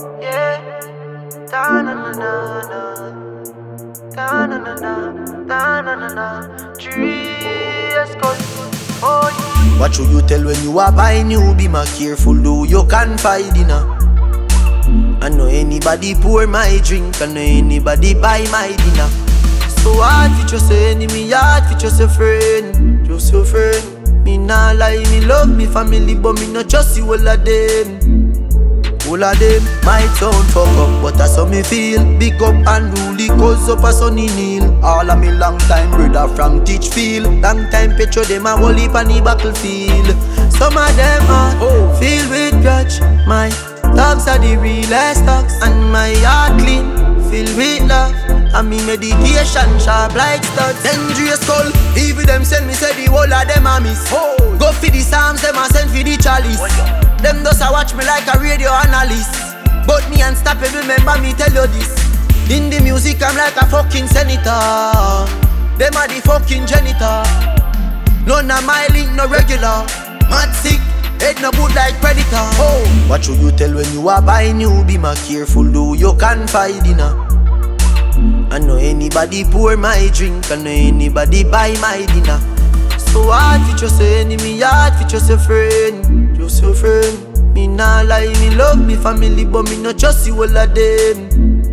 Yeah. Da-na-na-na-na. Da-na-na-na. Da-na-na-na. Dress code. Oh, yeah. What should you tell when you are buying new? Be more careful, though you confide in her. I know anybody pour my drink, I know anybody buy my dinner. So hard for just your enemy, hard for just your friend. Just your friend. Me nah lie, me love me family, but me not trust you all of them. All of them might sound fuck up, but that's how me feel. Big up and rule, cause up a sunny kneel. All of me long time brother from Teachfield. Long time petro them a whole heap on the battlefield. Some of them are filled with grudge. My dogs are the realest dogs, and my heart clean, filled with love. And me meditation sharp like studs. Dangerous skull, even them send me say the whole of them a miss. Go for the psalms, them a send for the chalice. Them does a watch me like a radio analyst. But me unstoppable, remember me tell you this. In the music I'm like a fucking senator. Them are the fucking janitor. None of my link no regular. Mad sick, head no good like predator. What should you tell when you are buying new? Be more careful, though you confide in her. I know anybody pour my drink, I know anybody buy my dinner. So hard for just your enemy, hard for just your friend. Just your friend. Me nah lie, me love me family, but me not trust you all of them.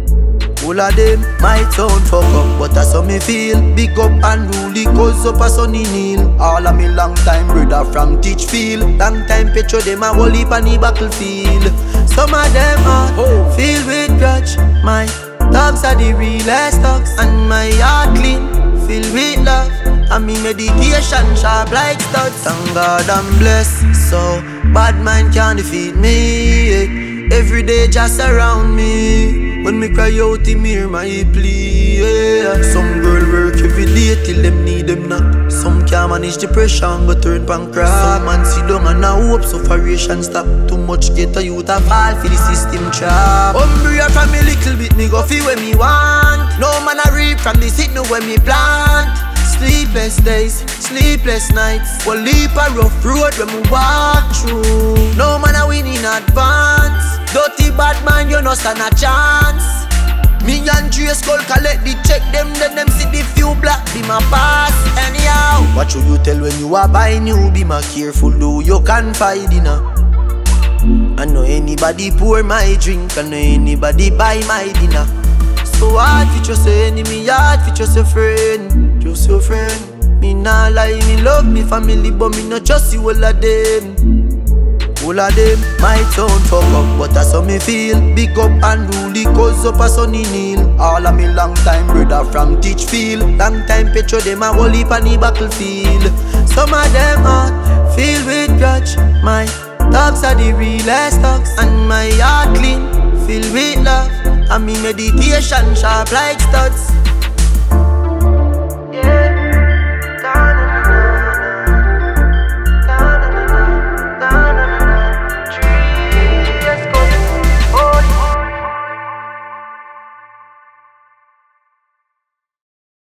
All of them might sound fuck up, but that's how me feel. Big up and rule, cause up a sunny kneel. All of me long time brother from Teachfield. Long time petro them a whole heap on the battlefield. Some of them are filled with grudge. My dogs are the realest dogs, and my heart clean, filled with love. And me meditation sharp like studs. Thank God I'm blessed, so bad mind can't defeat me. Every day just around me. When me cry out, him hear my plea. Some girl work every day till them need them not. Some can't manage depression but turn pancreas. Some man sit down and a hope sufferation stop. Too much get a youth a fall for the system trap. Umbrella from me little bit, me go feel when me want. No man a reap from the seed, no when me plant. Sleepless days, sleepless nights. One leap a rough road when we walk through. No man a win in advance. Dirty bad man, you no stand a chance. Me and Dre Skull collect the check them, then them see the few black be my pass. Anyhow, what should you tell when you are buying new? Be more careful, though you confide in her. I know anybody pour my drink, I know anybody buy my dinner. So hard for just your enemy, hard for just your friend. Just your friend. Me nah lie, me love me family, but me not trust you all of them. All of them might sound fuck up, but that's how me feel. Big up and rule, cause up a sunny kneel. All of me long time brother from Teachfield. Long time petro them a whole heap on the battlefield. Some of them are filled with grudge. My dogs are the realest dogs, and my heart clean, filled with love. And me meditation sharp like studs.